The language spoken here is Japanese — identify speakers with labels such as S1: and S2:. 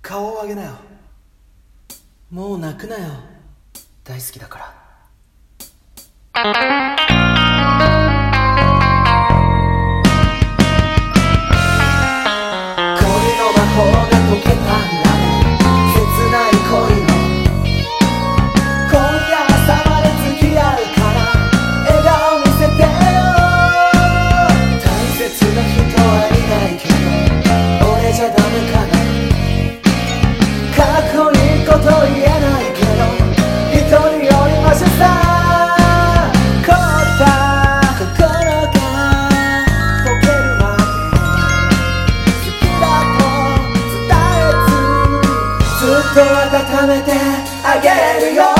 S1: 顔を上げなよ。もう泣くなよ。大好きだから。恋の魔法が解けたら切ない恋の今夜朝まで付き合うから笑顔見せてよ。大切な人はいないけど俺じゃダメかな。かっこいいこと言えないけど一人よりマシさ。凍った心が溶けるまで好きだと伝えずずっと温めてあげるよ。